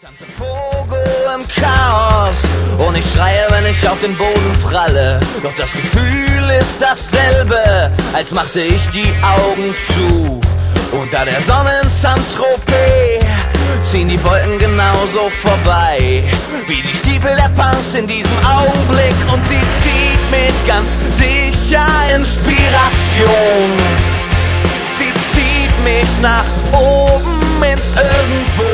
Tanze Pogo im Chaos und ich schreie, wenn ich auf den Boden pralle. Doch das Gefühl ist dasselbe, als machte ich die Augen zu. Unter der Sonne in Saint-Tropez ziehen die Wolken genauso vorbei wie die Stiefel der Punks in diesem Augenblick. Und sie zieht mich ganz sicher Inspiration. Sie zieht mich nach oben ins Irgendwo.